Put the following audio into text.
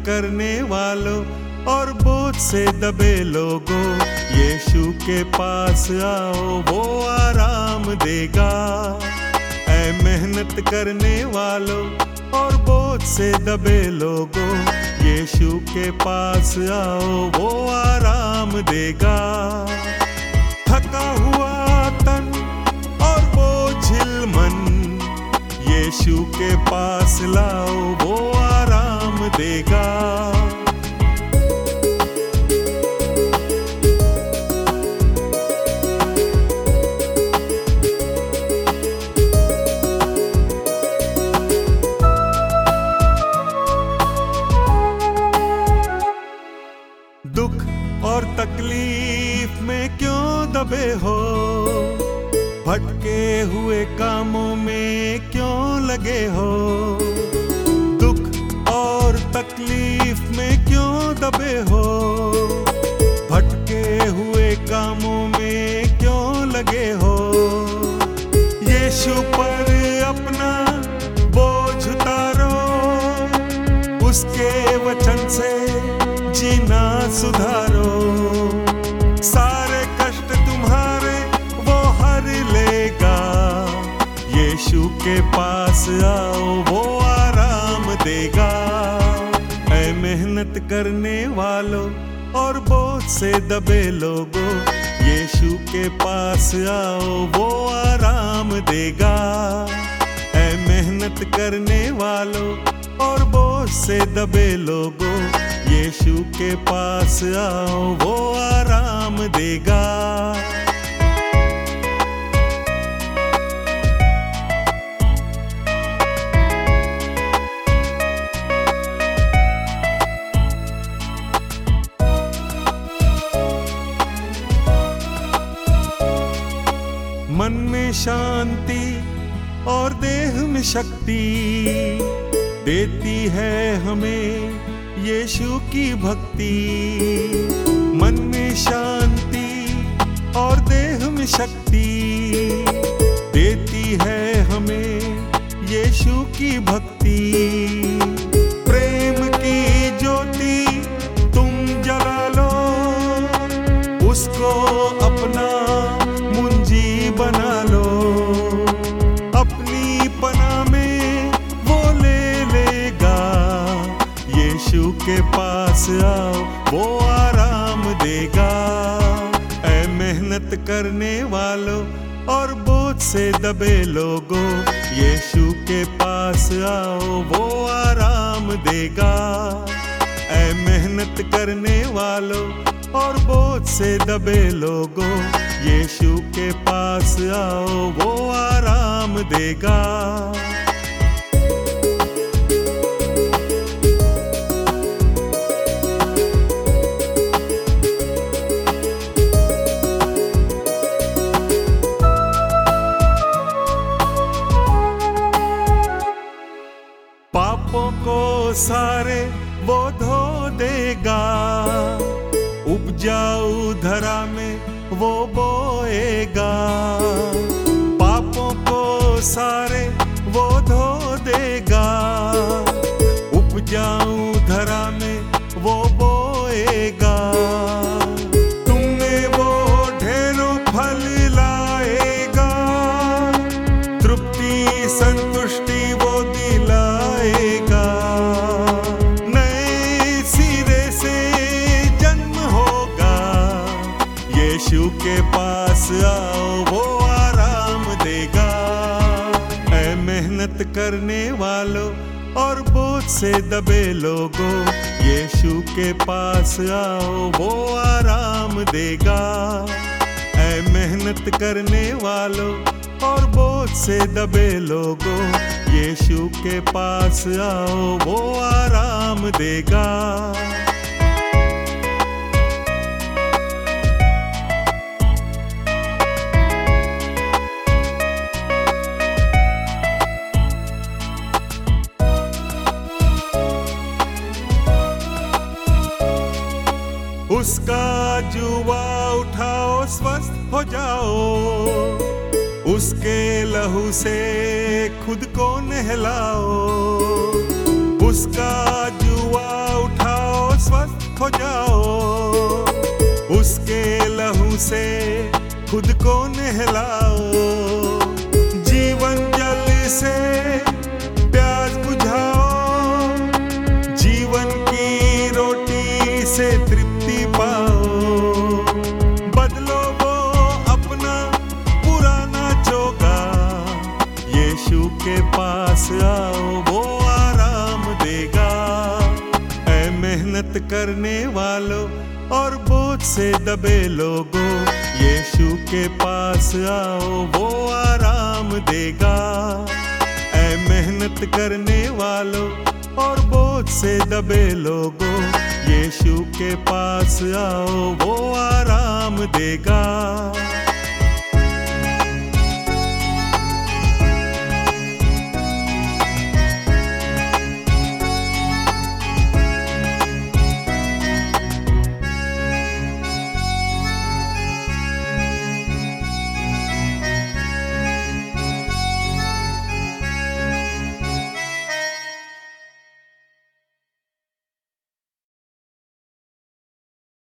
करने वालों और बोझ से दबे लोगों, यीशु के पास आओ, वो आराम देगा। ऐ मेहनत करने वालों और बोझ से दबे लोगों, यीशु के पास आओ, वो आराम देगा। थका हुआ तन और बोझिल मन, यीशु के पास लाओ, वो आराम देगा। दुख और तकलीफ में क्यों दबे हो, भटके हुए कामों में क्यों लगे हो। दुख और तकलीफ में क्यों दबे हो, भटके हुए कामों में क्यों लगे हो। यीशु पर अपना बोझ उतारो, उसके वचन से जीना सुधारो। सारे कष्ट तुम्हारे वो हर लेगा, यीशु के पास आओ, वो आराम देगा। ऐ मेहनत करने वालों और बोझ से दबे लोगों, यीशु के पास आओ, वो आराम देगा। ऐ मेहनत करने वालों और बोझ से दबे लोगों, यीशु के पास आओ, वो आराम देगा। मन में शांति और देह में शक्ति देती है हमें यीशु की भक्ति। मन में शांति और देह में शक्ति देती है हमें यीशु की भक्ति। प्रेम की ज्योति तुम जला लो, उसको अपना मुंजी बना लो। अपनी पनाह में वो ले लेगा, यीशु के पास आओ, वो आराम देगा। ऐ मेहनत करने वालों और बोझ से दबे लोगों, यीशु के पास आओ, वो आराम देगा। ऐ मेहनत करने वालों और बोझ से दबे लोगों, यीशु के पास आओ, वो आराम देगा। पापों को सारे वो धो देगा, उपजाऊ धरा में वो बोएगा। पापों को सारे वो धो देगा, उपजाऊ धरा में वो बोएगा। तुमने वो ढेरों फल लाएगा, तृप्ति संतुष्टि वो दिलाएगा। नए सिरे से जन्म होगा, यीशु के पास आओ, वो आराम देगा। ऐ मेहनत करने वालों और बोझ से दबे लोगों, यीशु के पास आओ, वो आराम देगा। ऐ मेहनत करने वालों और बोझ से दबे लोगों, यीशु के पास आओ, वो आराम देगा। उसका जुआ उठाओ, स्वस्थ हो जाओ, उसके लहू से खुद को नहलाओ। उसका जुआ उठाओ, खो जाओ, उसके लहू से खुद को नहलाओ। जीवन जल से प्यास बुझाओ, जीवन की रोटी से तृप्ति पाओ। बदलो वो अपना पुराना चोगा, यीशु के पास आओ, वो आराम देगा। ऐ मेहनत करने वालों और बोझ से दबे लोगों, यीशु के पास आओ, वो आराम देगा। ऐ मेहनत करने वालों और बोझ से दबे लोगों, यीशु के पास आओ, वो आराम देगा।